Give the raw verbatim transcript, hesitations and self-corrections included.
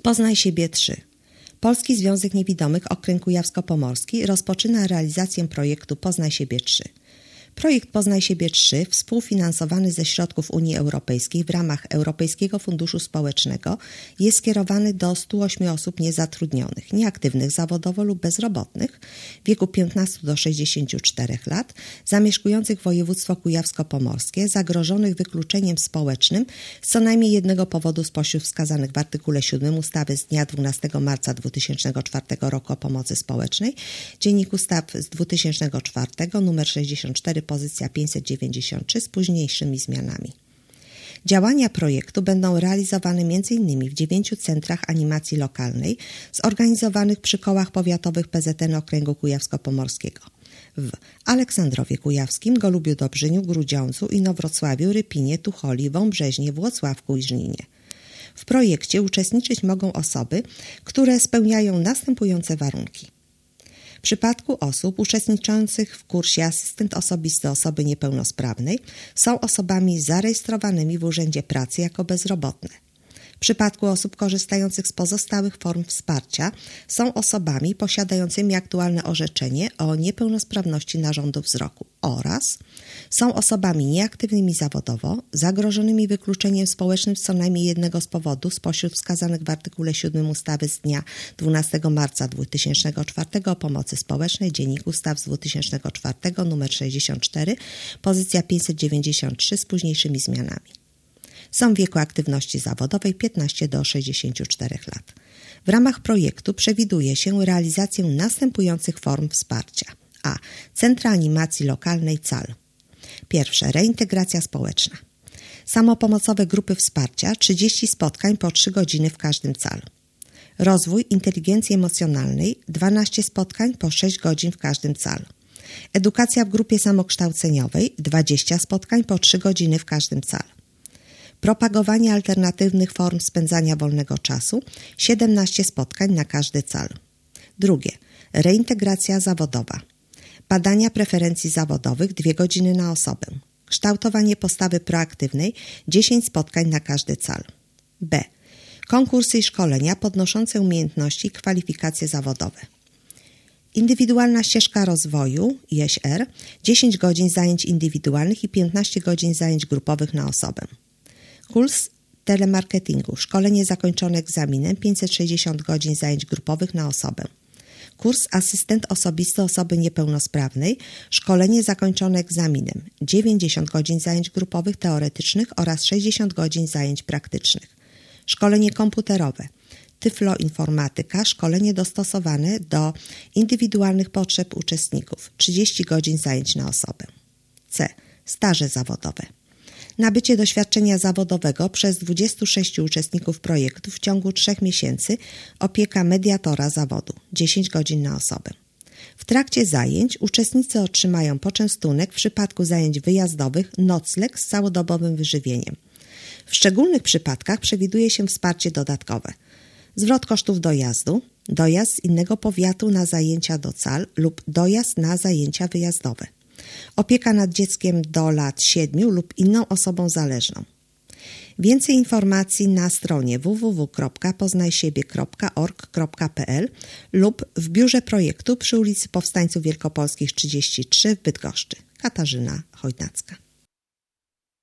Poznaj siebie trzy. Polski Związek Niewidomych Okręg Kujawsko-Pomorski rozpoczyna realizację projektu Poznaj siebie trzy. Projekt Poznaj siebie trzy, współfinansowany ze środków Unii Europejskiej w ramach Europejskiego Funduszu Społecznego, jest skierowany do stu ośmiu osób niezatrudnionych, nieaktywnych zawodowo lub bezrobotnych w wieku piętnastu do sześćdziesięciu czterech lat, zamieszkujących województwo kujawsko-pomorskie, zagrożonych wykluczeniem społecznym z co najmniej jednego powodu spośród wskazanych w artykule siódmym ustawy z dnia dwunastego marca dwa tysiące czwartego roku o pomocy społecznej, Dziennik Ustaw z dwa tysiące czwartego, numer sześćdziesiąt cztery, pozycja pięćset dziewięćdziesiąt trzy z późniejszymi zmianami. Działania projektu będą realizowane między innymi w dziewięciu centrach animacji lokalnej zorganizowanych przy kołach powiatowych P Z N Okręgu Kujawsko-Pomorskiego w Aleksandrowie Kujawskim, Golubiu Dobrzyniu, Grudziądzu, Inowrocławiu, Rypinie, Tucholi, Wąbrzeźnie, Włocławku i Żninie. W projekcie uczestniczyć mogą osoby, które spełniają następujące warunki. W przypadku osób uczestniczących w kursie asystent osobisty osoby niepełnosprawnej są osobami zarejestrowanymi w Urzędzie Pracy jako bezrobotne. W przypadku osób korzystających z pozostałych form wsparcia są osobami posiadającymi aktualne orzeczenie o niepełnosprawności narządu wzroku oraz są osobami nieaktywnymi zawodowo, zagrożonymi wykluczeniem społecznym z co najmniej jednego z powodów spośród wskazanych w artykule siódmym ustawy z dnia dwunastego marca dwa tysiące czwartego o pomocy społecznej, Dziennik Ustaw z dwa tysiące czwartego, numer sześćdziesiąt cztery, pozycja pięćset dziewięćdziesiąt trzy z późniejszymi zmianami. Są w wieku aktywności zawodowej piętnaście do sześćdziesięciu czterech lat. W ramach projektu przewiduje się realizację następujących form wsparcia. A. Centra Animacji Lokalnej C A L. Pierwsze. Reintegracja społeczna. Samopomocowe grupy wsparcia, trzydzieści spotkań po trzy godziny w każdym C A L. Rozwój inteligencji emocjonalnej, dwanaście spotkań po sześć godzin w każdym C A L. Edukacja w grupie samokształceniowej, dwadzieścia spotkań po trzy godziny w każdym C A L. Propagowanie alternatywnych form spędzania wolnego czasu, siedemnaście spotkań na każdy C A L. Drugie. Reintegracja zawodowa. Badania preferencji zawodowych, dwie godziny na osobę. Kształtowanie postawy proaktywnej, dziesięć spotkań na każdy C A L. B. Konkursy i szkolenia podnoszące umiejętności i kwalifikacje zawodowe. Indywidualna ścieżka rozwoju, I S R, dziesięć godzin zajęć indywidualnych i piętnaście godzin zajęć grupowych na osobę. Kurs telemarketingu, szkolenie zakończone egzaminem, pięćset sześćdziesiąt godzin zajęć grupowych na osobę. Kurs asystent osobisty osoby niepełnosprawnej, szkolenie zakończone egzaminem, dziewięćdziesiąt godzin zajęć grupowych teoretycznych oraz sześćdziesiąt godzin zajęć praktycznych. Szkolenie komputerowe, tyfloinformatyka, szkolenie dostosowane do indywidualnych potrzeb uczestników, trzydzieści godzin zajęć na osobę. C. Staże zawodowe. Nabycie doświadczenia zawodowego przez dwudziestu sześciu uczestników projektu w ciągu trzech miesięcy, opieka mediatora zawodu, dziesięć godzin na osobę. W trakcie zajęć uczestnicy otrzymają poczęstunek, w przypadku zajęć wyjazdowych nocleg z całodobowym wyżywieniem. W szczególnych przypadkach przewiduje się wsparcie dodatkowe. Zwrot kosztów dojazdu, dojazd z innego powiatu na zajęcia do C A L lub dojazd na zajęcia wyjazdowe. Opieka nad dzieckiem do lat siedmiu lub inną osobą zależną. Więcej informacji na stronie w w w kropka poznaj siebie kropka org kropka p l lub w biurze projektu przy ulicy Powstańców Wielkopolskich trzydzieści trzy w Bydgoszczy. Katarzyna Chojnacka.